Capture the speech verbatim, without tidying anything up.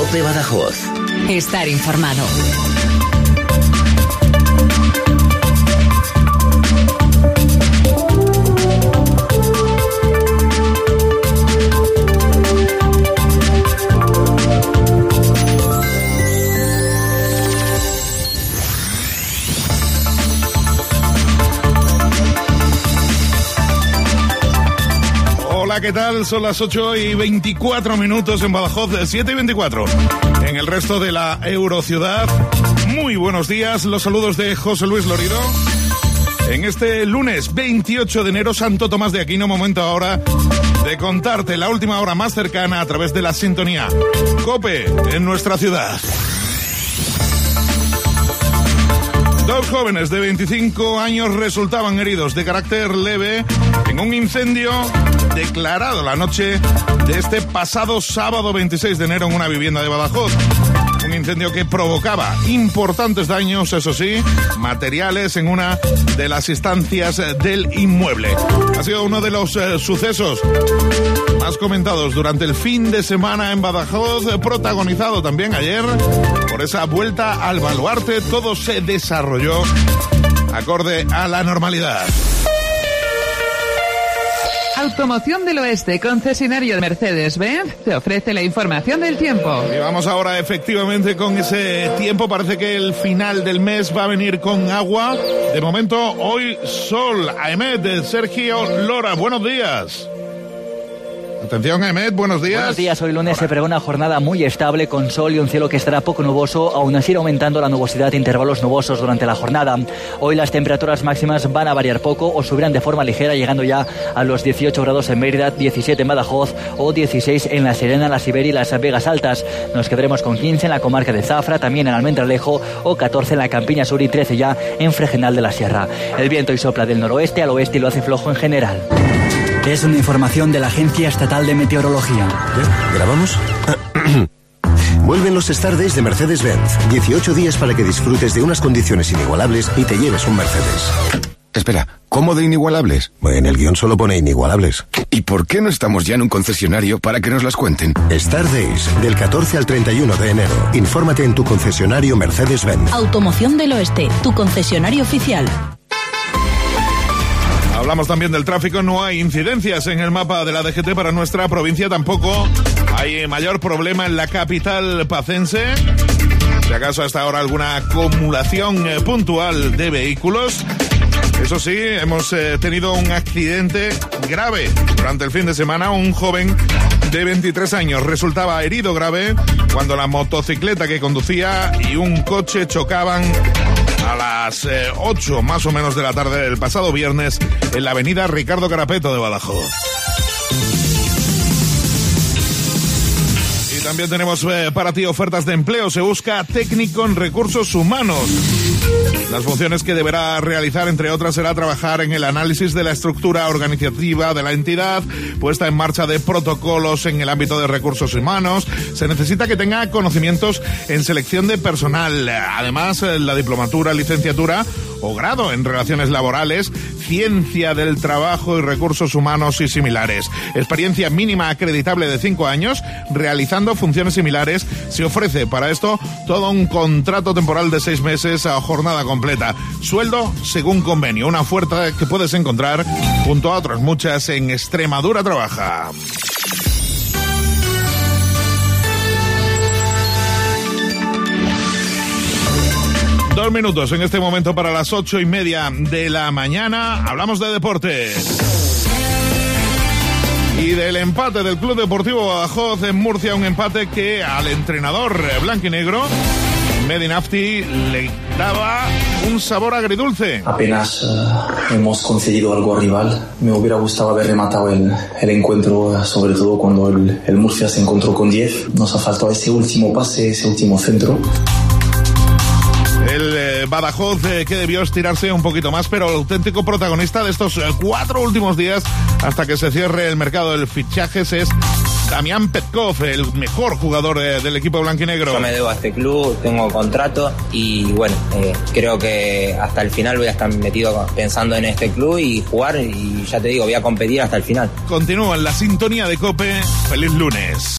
COPE Badajoz. Estar informado. Hola, ¿qué tal? Son las ocho y veinticuatro minutos en Badajoz, siete y veinticuatro. En el resto de la Eurociudad, muy buenos días. Los saludos de José Luis Lorido. En este lunes veintiocho de enero, Santo Tomás de Aquino, momento ahora de contarte la última hora más cercana a través de la sintonía COPE en nuestra ciudad. Dos jóvenes de veinticinco años resultaban heridos de carácter leve en un incendio declarado la noche de este pasado sábado veintiséis de enero en una vivienda de Badajoz. Un incendio que provocaba importantes daños, eso sí, materiales en una de las instancias del inmueble. Ha sido uno de los eh, sucesos más comentados durante el fin de semana en Badajoz, protagonizado también ayer por esa vuelta al baluarte. Todo se desarrolló acorde a la normalidad. Automoción del Oeste, concesionario de Mercedes-Benz, te ofrece la información del tiempo. Y vamos ahora efectivamente con ese tiempo. Parece que el final del mes va a venir con agua. De momento, hoy sol. Ahmed, de Sergio Lora, buenos días. Atención, Ahmed, buenos días. Buenos días, hoy lunes Hola. Se pregona jornada muy estable con sol y un cielo que estará poco nuboso, aún así aumentando la nubosidad de intervalos nubosos durante la jornada. Hoy las temperaturas máximas van a variar poco o subirán de forma ligera, llegando ya a los dieciocho grados en Mérida, diecisiete en Badajoz o dieciséis en La Serena, La Siberia y las Vegas Altas. Nos quedaremos con quince en la comarca de Zafra, también en Almendralejo, o catorce en la Campiña Sur y trece ya en Fregenal de la Sierra. El viento hoy sopla del noroeste al oeste y lo hace flojo en general. Es una información de la Agencia Estatal de Meteorología. ¿Ya? ¿Grabamos? Vuelven los Star Days de Mercedes-Benz. dieciocho días para que disfrutes de unas condiciones inigualables y te lleves un Mercedes. Espera, ¿cómo de inigualables? En el guión solo pone inigualables. ¿Y por qué no estamos ya en un concesionario para que nos las cuenten? Star Days, del catorce al treinta y uno de enero. Infórmate en tu concesionario Mercedes-Benz. Automoción del Oeste, tu concesionario oficial. Hablamos también del tráfico, no hay incidencias en el mapa de la D G T para nuestra provincia, tampoco hay mayor problema en la capital pacense. Si acaso hasta ahora alguna acumulación eh, puntual de vehículos. Eso sí, hemos eh, tenido un accidente grave durante el fin de semana. Un joven de veintitrés años resultaba herido grave cuando la motocicleta que conducía y un coche chocaban a las eh, ocho más o menos de la tarde del pasado viernes en la avenida Ricardo Carapeto de Badajoz. Y también tenemos eh, para ti ofertas de empleo. Se busca técnico en recursos humanos. Las funciones que deberá realizar, entre otras, será trabajar en el análisis de la estructura organizativa de la entidad, puesta en marcha de protocolos en el ámbito de recursos humanos. Se necesita que tenga conocimientos en selección de personal, además la diplomatura, licenciatura o grado en relaciones laborales, ciencia del trabajo y recursos humanos y similares. Experiencia mínima acreditable de cinco años, realizando funciones similares. Se ofrece para esto todo un contrato temporal de seis meses a jornada completa. Sueldo según convenio. Una oferta que puedes encontrar junto a otras muchas en Extremadura Trabaja. Dos minutos en este momento para las ocho y media de la mañana. Hablamos de deportes. Y del empate del Club Deportivo Badajoz en Murcia, un empate que al entrenador blanquinegro, Mehdi Nafti, le daba un sabor agridulce. Apenas uh, hemos concedido algo al rival. Me hubiera gustado haber rematado el, el encuentro, sobre todo cuando el, el Murcia se encontró con diez. Nos ha faltado ese último pase, ese último centro. El eh, Badajoz eh, que debió estirarse un poquito más, pero el auténtico protagonista de estos eh, cuatro últimos días hasta que se cierre el mercado de fichajes es Damián Petkov, el mejor jugador eh, del equipo blanquinegro. Yo me debo a este club, tengo contrato y bueno, eh, creo que hasta el final voy a estar metido pensando en este club y jugar, y ya te digo, voy a competir hasta el final. Continúa en la sintonía de COPE. Feliz lunes.